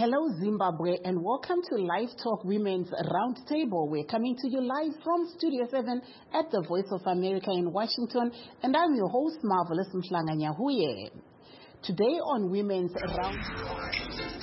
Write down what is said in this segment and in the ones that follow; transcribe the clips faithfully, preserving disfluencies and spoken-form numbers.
Hello, Zimbabwe, and welcome to Live Talk Women's Roundtable. We're coming to you live from Studio seven at the Voice of America in Washington, and I'm your host, Marvelous Mhlanga Nyahuye. Today on Women's Roundtable.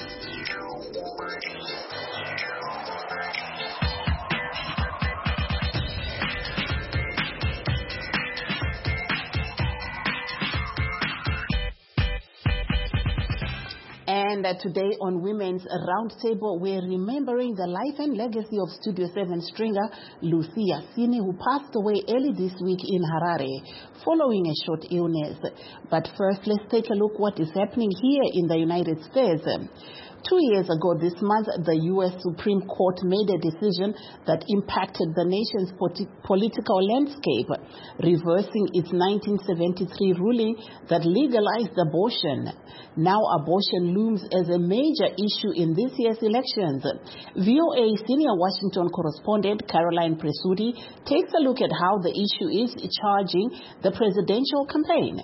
And uh, today on Women's Roundtable, we're remembering the life and legacy of Studio seven stringer Lucia Sini, who passed away early this week in Harare following a short illness. But first, let's take a look what is happening here in the United States. Two years ago this month, the U S Supreme Court made a decision that impacted the nation's politi- political landscape, reversing its nineteen seventy-three ruling that legalized abortion. Now abortion looms as a major issue in this year's elections. V O A senior Washington correspondent Caroline Presutti takes a look at how the issue is charging the presidential campaign.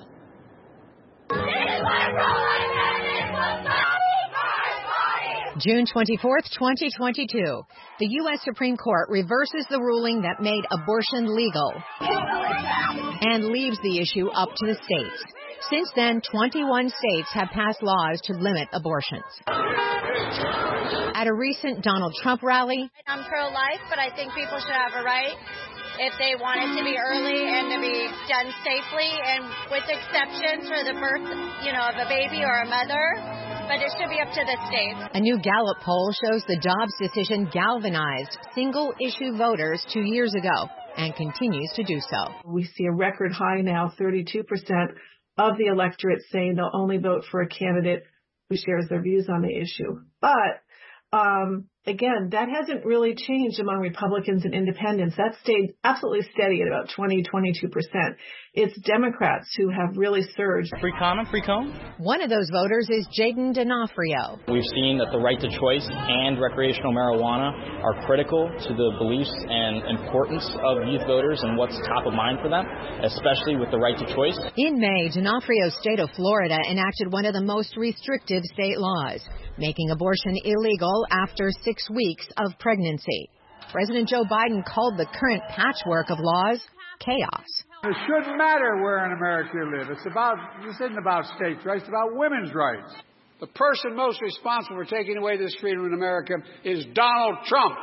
June twenty-fourth, twenty twenty-two, the U S Supreme Court reverses the ruling that made abortion legal and leaves the issue up to the states. Since then, twenty-one states have passed laws to limit abortions. At a recent Donald Trump rally, I'm pro-life, but I think people should have a right if they want it to be early and to be done safely and with exceptions for the birth, you know, of a baby or a mother. But it should be up to the states. A new Gallup poll shows the Dobbs decision galvanized single-issue voters two years ago and continues to do so. We see a record high now, thirty-two percent of the electorate saying they'll only vote for a candidate who shares their views on the issue. But um, again, that hasn't really changed among Republicans and independents. That stayed absolutely steady at about twenty, twenty-two percent. It's Democrats who have really surged. Free condom, free cone? One of those voters is Jaden D'Onofrio. We've seen that the right to choice and recreational marijuana are critical to the beliefs and importance of youth voters and what's top of mind for them, especially with the right to choice. In May, D'Onofrio's state of Florida enacted one of the most restrictive state laws, making abortion illegal after six weeks of pregnancy. President Joe Biden called the current patchwork of laws chaos. It shouldn't matter where in America you live. It's about, this isn't about states' rights, it's about women's rights. The person most responsible for taking away this freedom in America is Donald Trump.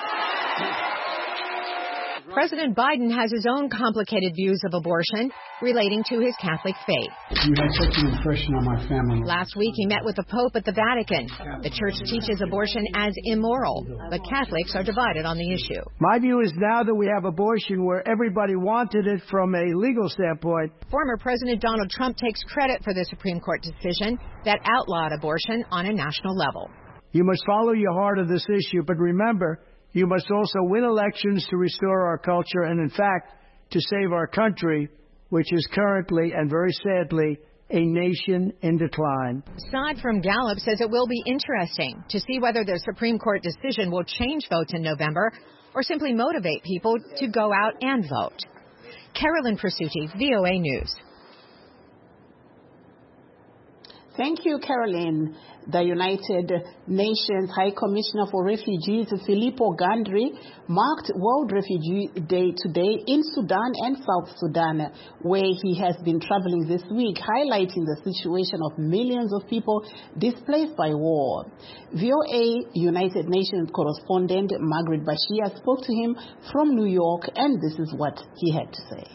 President Biden has his own complicated views of abortion relating to his Catholic faith. You had such an impression on my family. Last week, he met with the Pope at the Vatican. The church teaches abortion as immoral, but Catholics are divided on the issue. My view is now that we have abortion where everybody wanted it from a legal standpoint. Former President Donald Trump takes credit for the Supreme Court decision that outlawed abortion on a national level. You must follow your heart of this issue, but remember, you must also win elections to restore our culture and, in fact, to save our country, which is currently, and very sadly, a nation in decline. Saad from Gallup says it will be interesting to see whether the Supreme Court decision will change votes in November or simply motivate people to go out and vote. Caroline Presutti, V O A News. Thank you, Caroline. The United Nations High Commissioner for Refugees, Filippo Grandi, marked World Refugee Day today in Sudan and South Sudan, where he has been traveling this week, highlighting the situation of millions of people displaced by war. V O A United Nations correspondent Margaret Bashir spoke to him from New York, and this is what he had to say.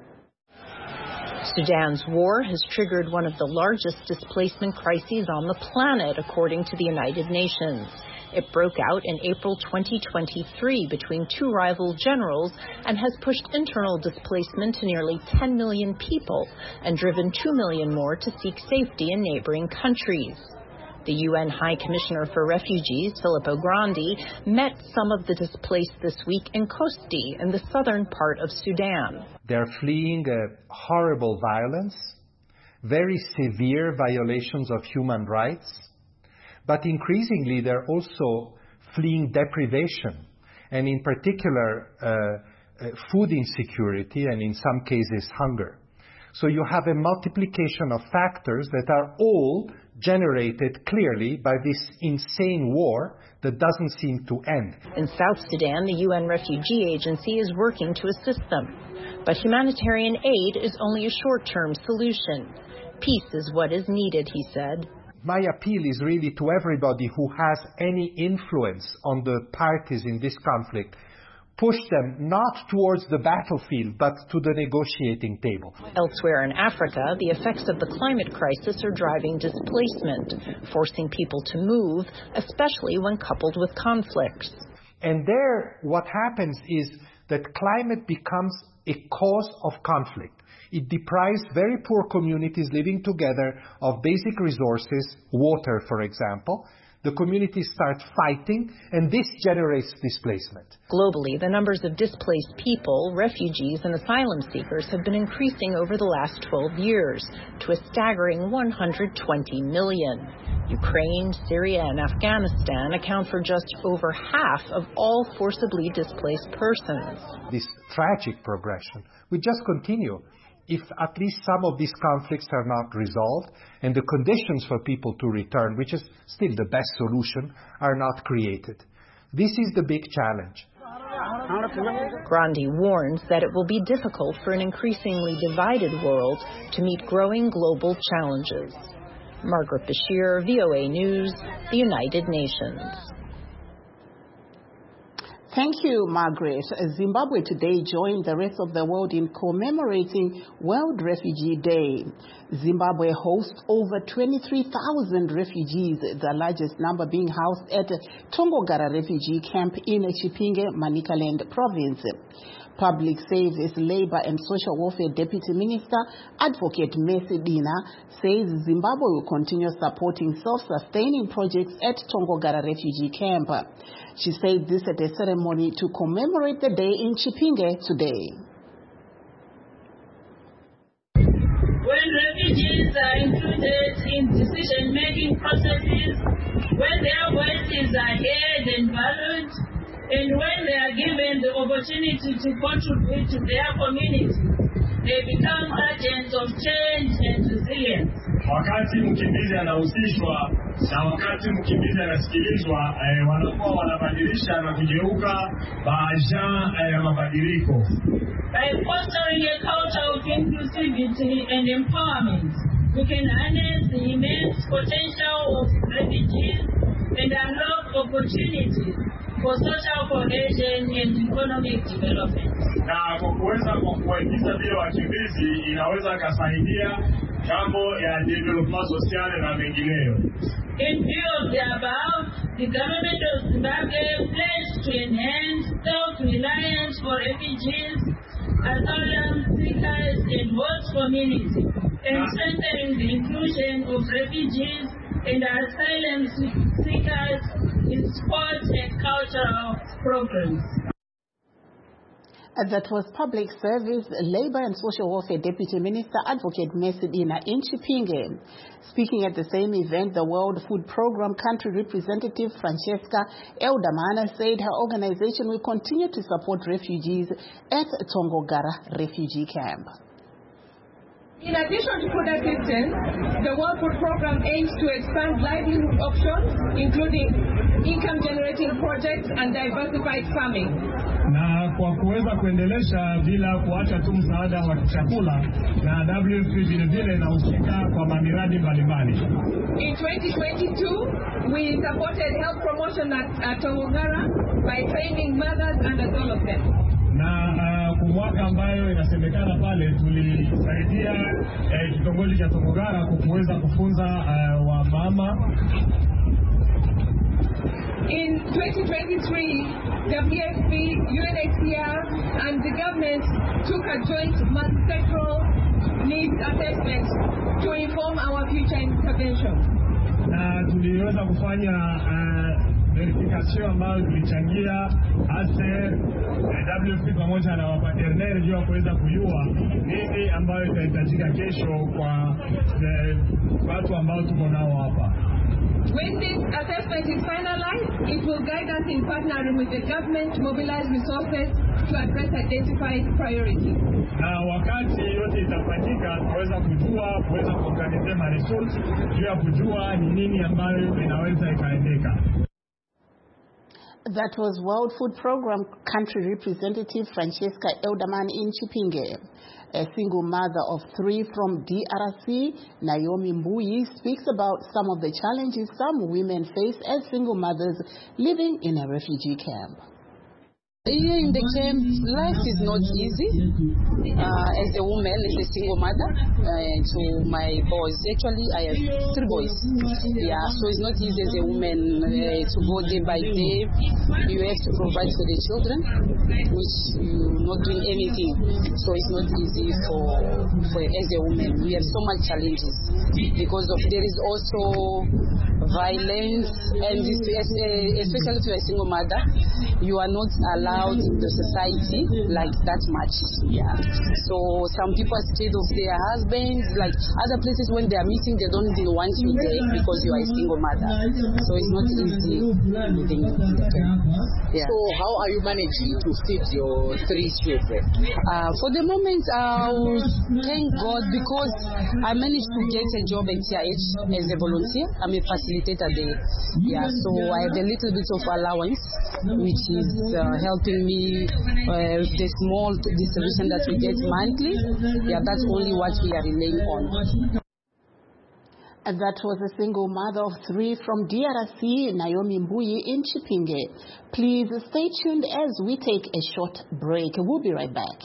Sudan's war has triggered one of the largest displacement crises on the planet, according to the United Nations. It broke out in April twenty twenty-three between two rival generals and has pushed internal displacement to nearly ten million people and driven two million more to seek safety in neighboring countries. The U N High Commissioner for Refugees, Filippo Grandi, met some of the displaced this week in Kosti, in the southern part of Sudan. They're fleeing a horrible violence, very severe violations of human rights, but increasingly they're also fleeing deprivation, and in particular uh, uh, food insecurity and in some cases hunger. So you have a multiplication of factors that are all generated clearly by this insane war that doesn't seem to end. In South Sudan, the U N Refugee Agency is working to assist them. But humanitarian aid is only a short-term solution. Peace is what is needed, he said. My appeal is really to everybody who has any influence on the parties in this conflict. Push them not towards the battlefield, but to the negotiating table. Elsewhere in Africa, the effects of the climate crisis are driving displacement, forcing people to move, especially when coupled with conflicts. And there, what happens is that climate becomes a cause of conflict. It deprives very poor communities living together of basic resources, water, for example. The communities start fighting, and this generates displacement. Globally, the numbers of displaced people, refugees, and asylum seekers have been increasing over the last twelve years to a staggering one hundred twenty million. Ukraine, Syria, and Afghanistan account for just over half of all forcibly displaced persons. This tragic progression will just continue if at least some of these conflicts are not resolved and the conditions for people to return, which is still the best solution, are not created. This is the big challenge. Grandi warns that it will be difficult for an increasingly divided world to meet growing global challenges. Margaret Bashir, V O A News, the United Nations. Thank you, Margaret. Zimbabwe today joined the rest of the world in commemorating World Refugee Day. Zimbabwe hosts over twenty-three thousand refugees, the largest number being housed at Tongogara Refugee Camp in Chipinge, Manicaland Province. Public Service, Labor and Social Welfare Deputy Minister, Advocate Mercy Dina, says Zimbabwe will continue supporting self-sustaining projects at Tongogara Refugee Camp. She said this at a ceremony to commemorate the day in Chipinge today. When refugees are included in decision-making processes, when their voices are heard and valued, and when they are given the opportunity to contribute to their community, they become agents of change and resilience. Wakati mkimbizi anahusishwa na wakati mkimbizi anasikilizwa, eh, wanakuwa wanabadilisha na kugeuka baadhi ya mabadiliko. By fostering a culture of inclusivity and empowerment, we can harness the immense potential of refugees and unlock opportunities for social cohesion and economic development. Na kwa kuweza kuwaingiza vile wakimbizi inaweza kusaidia jambo ya development social na mengineyo. In view of the above, the government of Zimbabwe pledged to enhance self-reliance for refugees, asylum seekers, and host communities, and strengthening the inclusion of refugees and asylum seekers in sports and cultural programs. That was Public Service, Labor and Social Welfare Deputy Minister, Advocate Mercy Dina in Chipinge. Speaking at the same event, the World Food Programme Country Representative Francesca Eldamana said her organization will continue to support refugees at Tongogara Refugee Camp. In addition to food assistance, the World Food Programme aims to expand livelihood options, including income-generating projects and diversified farming. Na kwa kuweza kuendelesha bila kuacha tu msaada wa chakula, na W F P vile vile inahusika kwa mamiradi mbalimbali. In twenty twenty-two, we supported health promotion at, at Tongogara by training mothers and adolescents. Na uh, kwa mwaka ambayo inasemekana pale tulisaidia eh, kitongoji cha Tongogara kuweza kufunza uh, wa mama. In twenty twenty-three, W F P, U N H C R, and the government took a joint multi-sectoral needs assessment to inform our future intervention. Na tuliweza kufanya uh, verification ambayo tulichangia hasa W F P pamoja na wapaterneri juu ya kuweza kujua nini ambayo itahitajika kesho kwa watu ambao tuko nao hapa. When this assessment is finalized, it will guide us in partnering with the government to mobilize resources to address identified priorities. na wakati yote itafanyika tuweza kujua, kuweza kuorganize ma resource juu ya kujua ni nini ambayo inaweza ikaendeka. That was World Food Program Country Representative Francesca Elderman in Chipinge. A single mother of three from D R C, Naomi Mbuyi, speaks about some of the challenges some women face as single mothers living in a refugee camp. Here in the camp, life is not easy. Uh, as a woman, as a single mother, uh, to my boys. Actually, I have three boys. Yeah, so it's not easy as a woman uh, to go day by day. You have to provide for the children, which you're not doing anything. So it's not easy for, for as a woman. We have so much challenges because of there is also violence, and this, especially to a single mother, you are not allowed in the society like that much. Yeah. So some people are scared of their husbands. Like other places, when they are meeting, they don't even want you there because you are a single mother. So it's not easy living in the camp. Yeah. So how are you managing to feed your three children? Uh, for the moment, I uh, thank God because I managed to get a job at T I H as a volunteer. I'm a facilitator there. Yeah. So I have a little bit of allowance, which is uh, helping me uh, with the small distribution that we get monthly. Yeah, that's only what we are relying on. And that was a single mother of three from D R C, Naomi Mbuyi in Chipinge. Please stay tuned as we take a short break. We'll be right back.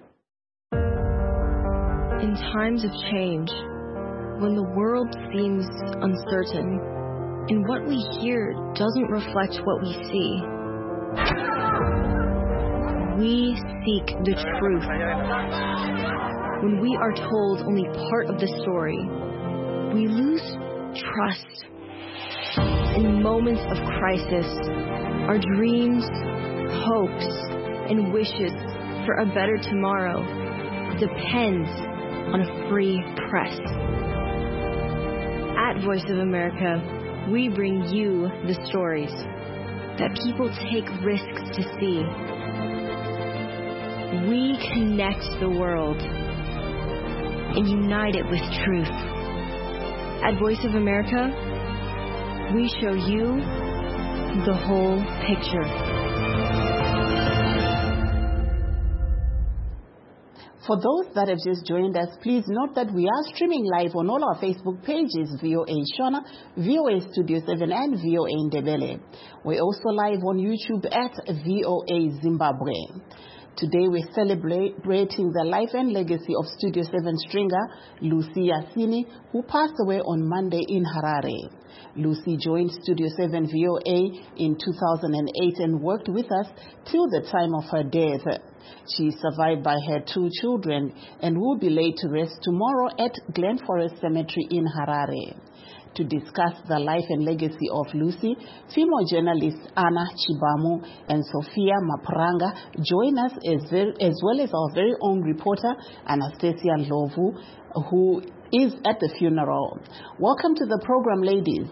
In times of change, when the world seems uncertain, and what we hear doesn't reflect what we see, we seek the truth. When we are told only part of the story, we lose trust. In moments of crisis, our dreams, hopes, and wishes for a better tomorrow depends on a free press. At Voice of America, we bring you the stories that people take risks to see. We connect the world and unite it with truth. At Voice of America, we show you the whole picture. For those that have just joined us, please note that we are streaming live on all our Facebook pages, V O A Shona, V O A Studio seven, and V O A Ndebele. We're also live on YouTube at V O A Zimbabwe. Today we're celebrating the life and legacy of Studio seven stringer Lucy Yasini, who passed away on Monday in Harare. Lucy joined Studio seven V O A in two thousand eight and worked with us till the time of her death. She is survived by her two children and will be laid to rest tomorrow at Glen Forest Cemetery in Harare. To discuss the life and legacy of Lucy, female journalists Anna Chibamu and Sophia Mapranga join us as, very, as well as our very own reporter Anastasia Lovu, who is at the funeral. Welcome to the program, ladies.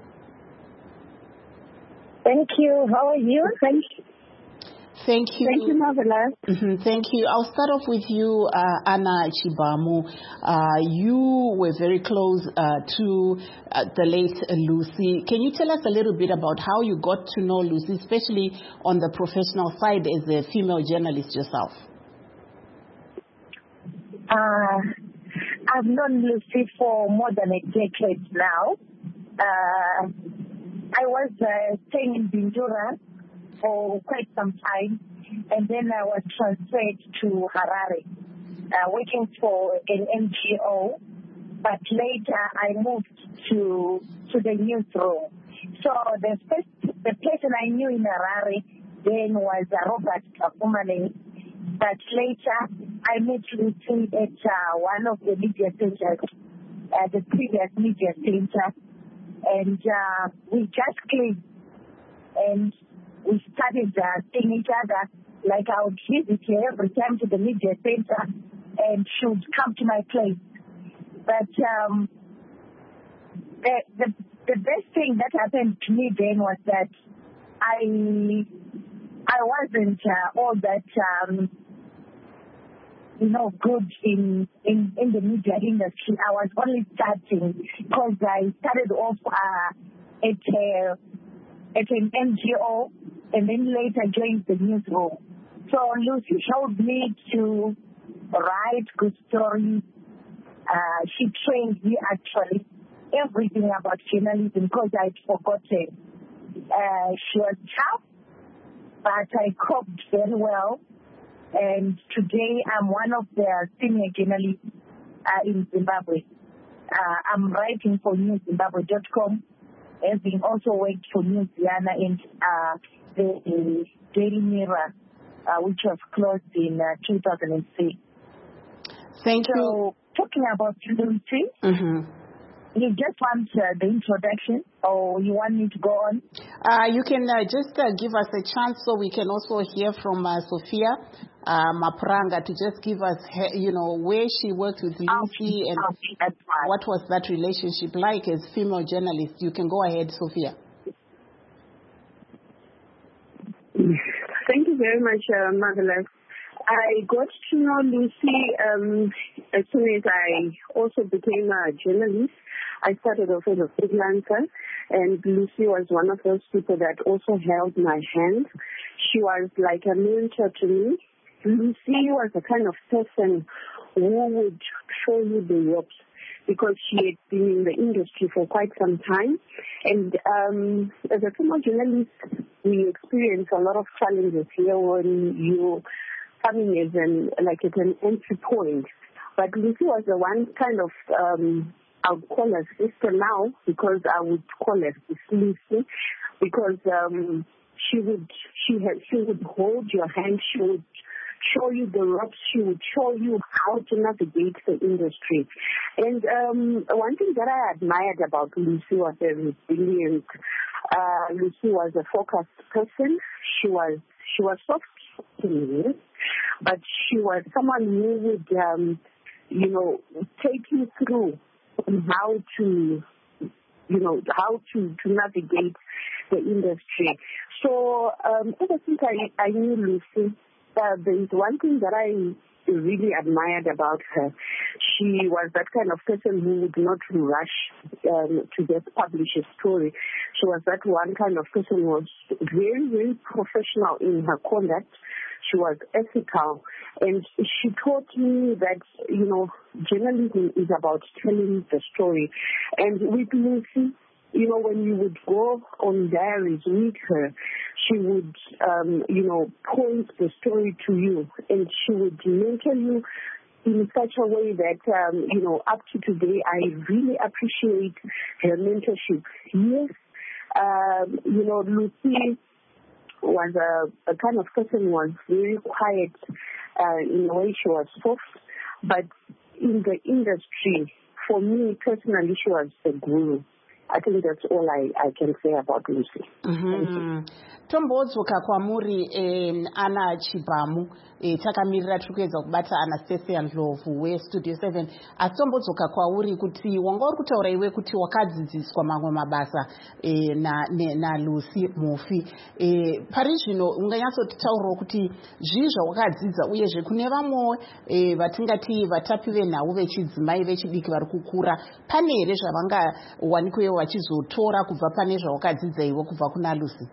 Thank you. How are you? Thank you. Thank you. Thank you, Marvelous. Mm-hmm. Thank you. I'll start off with you, uh, Anna Chibamu. Uh, you were very close uh, to uh, the late Lucy. Can you tell us a little bit about how you got to know Lucy, especially on the professional side as a female journalist yourself? Uh, I've known Lucy for more than a decade now. Uh, I was uh, staying in Bindura for quite some time, and then I was transferred to Harare, uh, working for an N G O, but later I moved to to the newsroom. So the first the person I knew in Harare then was uh, Robert Kakumane, but later I met Lucy at uh, one of the media centers, uh, the previous media center, and uh, we just clicked, and we started uh, seeing each other. Like I would visit her every time to the media center, and she would come to my place. But um, the, the the best thing that happened to me then was that I I wasn't uh, all that um, you know, good in, in, in the media industry. I was only starting because I started off uh, at, uh, at an N G O and then later joined the newsroom. So Lucy showed me to write good stories. Uh, she trained me actually everything about journalism because I'd forgotten. Uh, she was tough, but I coped very well. And today I'm one of the senior journalists uh, in Zimbabwe. Uh, I'm writing for news zimbabwe dot com, having also worked for Newsiana and uh, the, the Daily Mirror, uh, which was closed in uh, two thousand six. Thank so, you. So, talking about Lucy, mm-hmm. you just want uh, the introduction, or you want me to go on? Uh, you can uh, just uh, give us a chance so we can also hear from uh, Sophia uh, Mapranga to just give us, her, you know, where she worked with Lucy and okay, what was that relationship like as female journalist. You can go ahead, Sophia. Thank you very much, uh, Marvelous. I got to know Lucy um, as soon as I also became a journalist. I started off as a freelancer, and Lucy was one of those people that also held my hand. She was like a mentor to me. Lucy was the kind of person who would show you the ropes because she had been in the industry for quite some time. And um, as a female journalist, we experience a lot of challenges here when you coming as an, like at an entry point. But Lucy was the one kind of, um, I would call her sister now because I would call her Lucy because um, she would she had, she would hold your hand, she would show you the ropes, she would show you how to navigate the industry. And um, one thing that I admired about Lucy was her resilience. Uh, Lucy was a focused person. She was she was soft to me, but she was someone who would, um, you know, take you through on how to, you know, how to, to navigate the industry. So um, ever since I, I knew Lucy, uh, there is one thing that I really admired about her. She was that kind of person who would not rush um, to just publish a story. She was that one kind of person who was very, very professional in her conduct. She was ethical. And she taught me that, you know, journalism is about telling the story. And with Lucy, you know, when you would go on diaries with her, she would, um, you know, point the story to you, and she would mentor you in such a way that, um, you know, up to today, I really appreciate her mentorship. Yes, um, you know, Lucy was a, a kind of person who was very quiet uh, in a way. She was soft, but in the industry, for me personally, she was the guru. I think that's all I, I can say about Lucy. Mm-hmm. Tombodzoka kwamuri eh, Ana Chibamu eh, takamirira tiri kuedza kubata Anastasia Ndlovu weStudio seven. Asi tombodzoka kwauri kuti wanga uri kutaura iwe kuti wakadzidziswa mamwe mabasa eh, na, ne, na Lucy Mufi. Eh, pari zvino unganyatsotitaurawo kuti zvii zvawakadzidza uyezve kune vamwe eh, vatingati vatapi venhau vechidzimai vechidiki vari kukura, pane here zvavangawanikwewo vachizotora kubva pane zvawakadzidza iwe kubva kuna Lucy?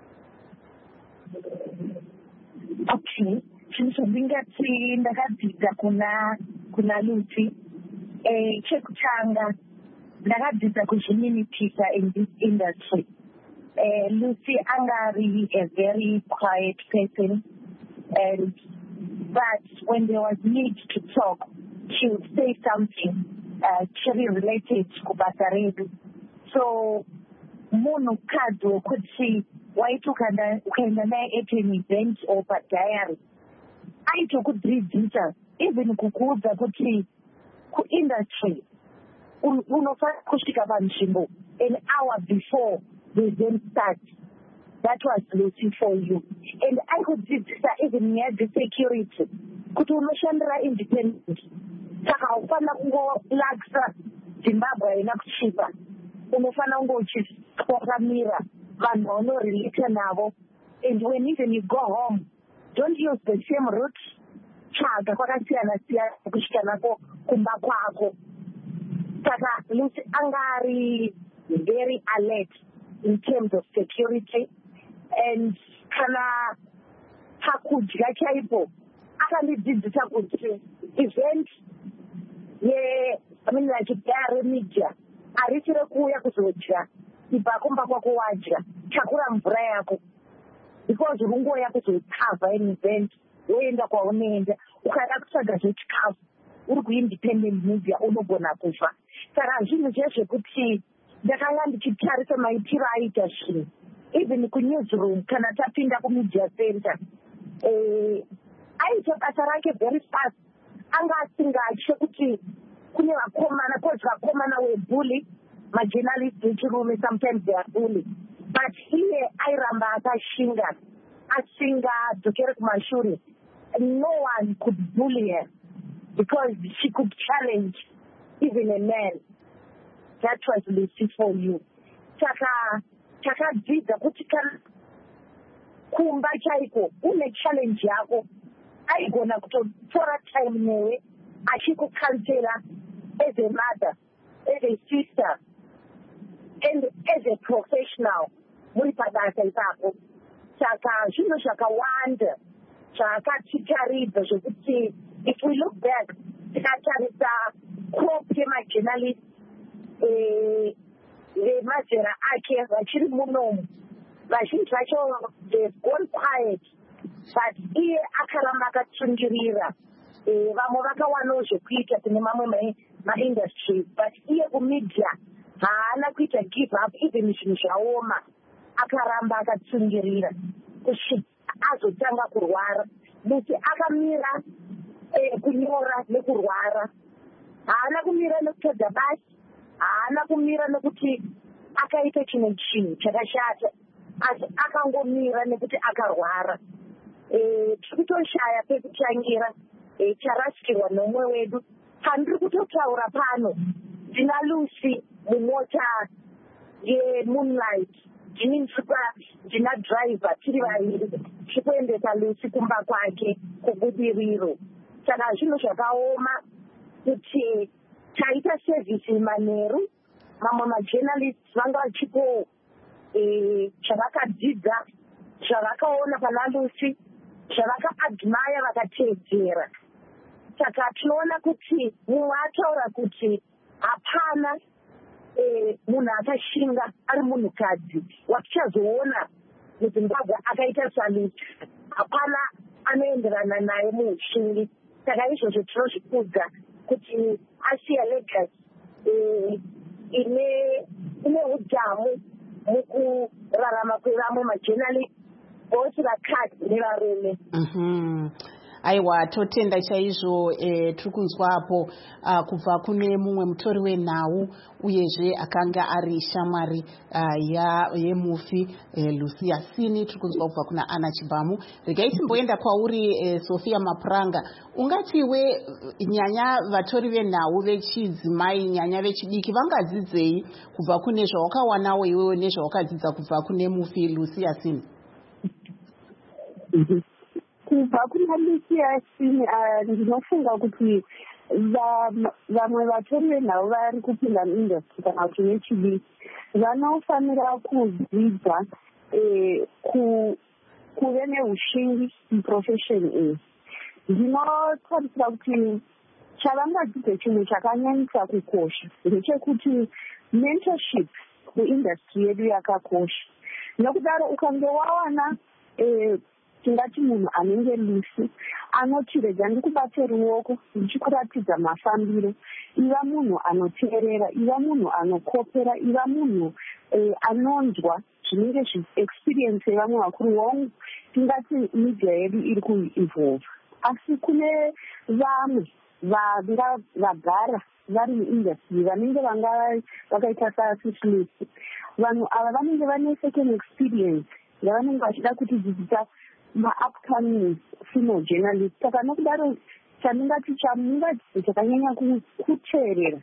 Okay, chinhu chandingati ndakadzidza kuna kuna Lucy, eh, chekutanga ndakadzidza kuzvininipisa in this industry. Eh, Lucy angari a very quiet person, and but when there was need to talk, she would say something uh, very related to basa redu. So munhu kadzi wokuti waiti ukaenda naye at an event or padiary aitokudzidzisa even kukuudza kuti kuindustry unofanira kusvika panzvimbo an hour before the event starts. That was Lucy for you. And I could dzidzisa even near the security kuti unoshandira independent, saka haufanira kungolakisa Zimbabwe haina kuchipa, unofanira kunge uchitwakamira vanhu vaunorelate navo. And when even you go home, don't use the same route kutsvaga kwakasiyana siyana kusvika nako kumba kwako. Saka Lucy anga ari very alert in terms of security, and kana pakudya chaipo akandidzidzisa kuti event ye I mean like diary media arichi rekuuya kuzodya ibva kumba kwako wadya takura mvura yako, because rungoya kuzokavha an event woenda kwaunoenda ukada kutsvaga zvechikafu uri kuindependent media unogona kufa. Saka zvinhu zvezvekuti ndakanga ndichitarisa maitiro aita zvinhu even kunewsroom kana tapinda kumedia center aita basa rake very fast. Anga asingatye kuti kune vakomana cause vakomana webully majournalist vechirume sometimes they are bully, but iye airamba akashinga asingadzokere kumashure. No one could bully her because she could challenge even a man. That was Lucy for you. Saka takadzidza kuti kana kumba chaiko une challenge yako aigona kutotora time newe achikukansela as a mother, as a sister, and as a professional muri pabasa ipapo. Saka zvinhu zvakawanda zvakatitaridza zvekuti if we look back tikatarisa crop yemajournalist vemazera ake vachiri munomu vazhinji vacho they've gone quiet, but iye akaramba akatsungirira. Vamwe vakawanawo zvekuita kune mamwe maindustries, but iye kumedia haana kuita give up even zvinhu zvaoma, akaramba akatsungirira kusvika azotanga kurwara. Lucy akamira kunyora nekurwara, haana kumira nekutodza basi, haana kumira nekuti akaita chimwe chinhu chakashata, asi akangomira nekuti akarwara. Tiri kutoshaya pekutangira charasikirwa nomwe wedu. Handiri kutotaura pano ndina Lucy mumota yeMoonlight, ndini ndiripa ndina driver tiri vaviri tikuendesa Lucy kumba kwake kubudiriro. Saka zvinhu zvakaoma kuti taita service manheru, mamwe majournalists vanga vachipo zvavakadzidza zvavakaona pana Lucy, zvavakaadmire vakateedzera. Saka tinoona kuti mumwe ataura kuti hapana munhu akashinga ari munhukadzi watichazoona muZimbabwe akaita saLucy, hapana anoenderana naye muushingi. Saka izvozvo tinozvikudza kuti asiya legacy ine ine udhamu mukurarama kwevamwe majournalist both vakadzi nevarume. Aiwa, totenda chaizvo. eh, tiri kunzwa apo uh, kubva kune mumwe mutori wenhau uyezve akanga ari shamwari uh, yemufi eh, Lucia Sini. Tiri kunzwa kubva kuna Ana Chibhamu. Regai timboenda kwauri eh, Sophia Mapuranga. Ungatiwe nyanya vatori venhau vechidzimai, nyanya vechidiki vangadzidzei kubva kune zvawakawanawo iwewe nezvawakadzidza kubva kune mufi Lucia Sini? Kubva kuna Lucia Sini ndinofunga kuti vamwe vatori venhau vari kupinda muindustry kana kuti vechidiki vanofanira kudzidza kuve neushingi muprofession iyi. Ndinotarisira kuti chavangadzidza chinhu chakanyanyisa kukosha ndechekuti mentorship muindustry yedu yakakosha. Nokudaro ukange wawana tingati munhu anenge Lucy anoti rega ndikubate ruoko ndichikuratidza mafambiro, iva munhu anoteerera, iva munhu anokopera, iva munhu anonzwa zvinenge zviexperience yevamwe vakuru wangu, tingati media yedu iri kuevolve. Asi kune vamwe vanga vagara vari muindustry vanenge vanga vakaita saSusi, vanhu ava vanenge vane second experience yavanenge vachida kuti dzidzisa ma-upcoming female journalist. Saka nokudaro chandingati chamungadzidza chakanyanya kuteerera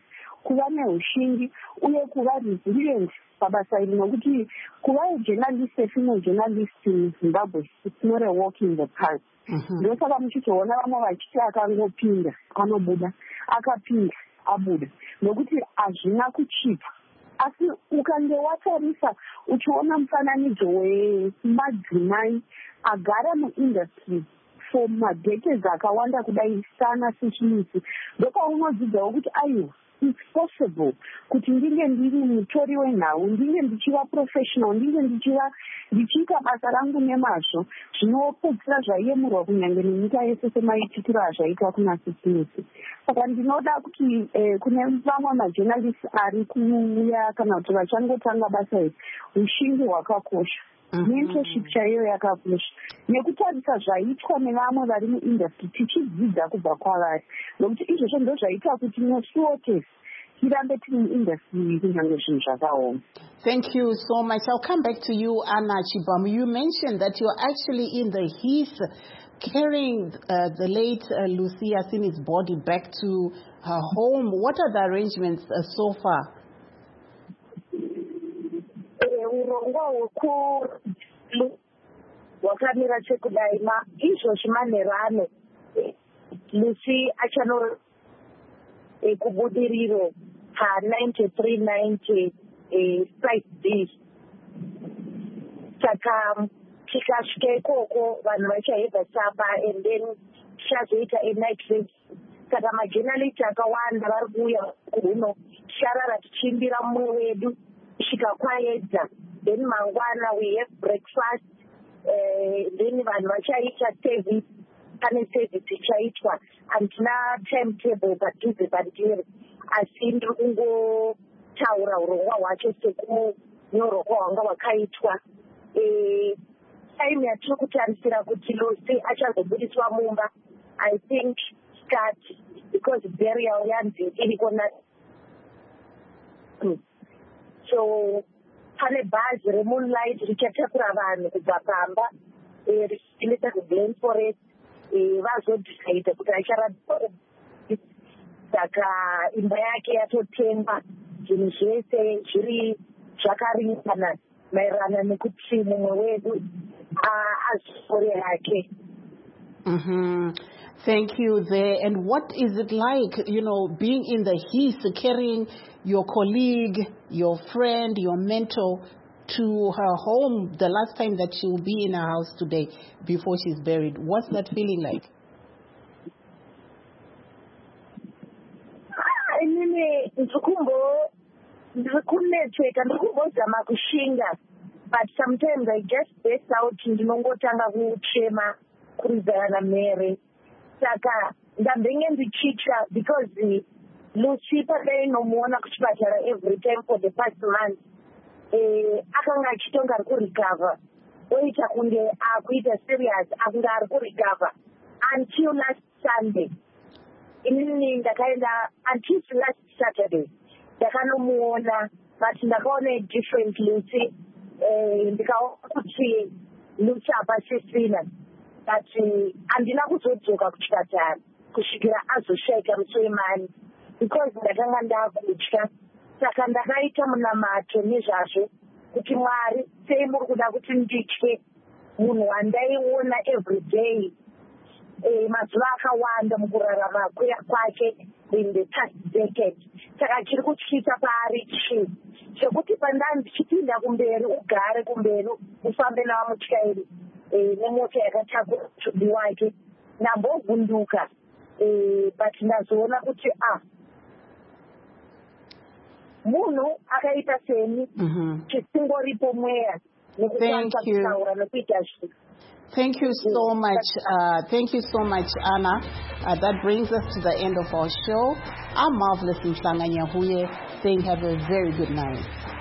kuva neushingi uye kuva resilient pabasa iri nokuti kuva journalist female journalist in Zimbabwe it's not a walk in the park. Ndosaka muchitoona vamwe vachiti akangopinda anobuda akapinda abuda nokuti hazvina kuchipa. Asi ukange watarisa uchiona mufananidzo wemadzimai agara muindustry for madecades akawanda kudai sana sechimisi ndopaunodzidzawo kuti aiwa it's possible kuti ndinge ndiri mutori wenhau ndinge ndichiva professional ndinge ndichiva ndichiita basa rangu nemazvo zvinopedzisa zvaiyemurwa kunyange nenyika yese semaititiro azvaitwa kuna sechimisi. Saka ndinoda kuti eh, kune vamwe majournalist ari kuuya kana kuti vachangotanga basa iri ushingi hwakakosha. Mentorship chaiyo yakakosha nekutarisa zvaitwa nevamwe vari muindustry tichidzidza kubva kwavari nokuti izvozvo ndo zvaita kuti nesuwo tese tirambe tiri muindustry kunyange zvinhu zvakaoma. Thank you so much. I'll come back to you, Anna Chibamu. You mentioned that you're actually in the heath carrying uh, the late uh, Lucia Sini's body back to her home. What are the arrangements uh, so far? Urongwa hwekuru hwakamira chekudai izvozvi manherano Lucy achano kubudiriro pa-ninety-three ninety site D. Saka tikasvika ikoko vanhu vachahedza tsamba and then tichazoita a-night race. Saka majournalist akawanda vari kuuya kuno ticharara tichimbira mumwe wedu kusvika kwaedza. Then mangwana we have breakfast. Uh, then vanhu vachaita service pane service ichaitwa handina timetable padhuze padiri asi ndiri kungotaura urongwa hwacho sekunyorwa kwahwanga hwakaitwa. Time yatiri kutarisira kuti Lucy achazobudiswa mumba I think start because burial yanzi iri kona. So pane bhazi remoonlight richatakura vanhu kubva pamba richiendesa kuGlen Forest vazodecide kuti acharada. Saka imba yake yatotengwa zvinhu zvese zviri zvakaringana maererano nekuti mumwe wedu azore yake. Mm-hmm. Thank you there. And what is it like, you know, being in the heath, carrying your colleague, your friend, your mentor to her home the last time that she will be in her house today before she's buried? What's that feeling like? Inini nzikumbo nzikunetseka ndikumbozama kushinga but sometimes I just burst out ndinongotanga kuchema kurizana mere. Saka ndambenge ndichitya because Lucy padai nomuona kuchipatara every time for the past month eh akanga achitonga ari kurecover oita kunge akuita serious akanga ari kurecover until last Sunday. Inini ndakaenda until last Saturday ndakanomuona but ndakaona a different Lucy eh ndikaona kuti Lucy hapasisina but handina kuzodzoka kuchipatara kusvikira azoshaika Musoimani because ndakanga ndakutya. Saka ndakaita munamato nezvazvo kuti Mwari sei muri kuda kuti nditye munhu wandaiona every day eh mazuva akawanda mukurarama kwake in the past decade. Saka chiri kutyisa paari chi chekuti pandani ndichipinda kumberi ugare kumberi ufambe navamutyairi eh nemota yakatakura mutumbi wake ndambovhunduka eh but ndazoona kuti ah munhu akaita seni chisingoripo mweya nekukwanisa kutaura nekuita zvinhu. Thank you so much. Uh, thank you so much, Anna. Uh, that brings us to the end of our show. I'm Marvelous Mhlanga Nyahuye saying have a very good night.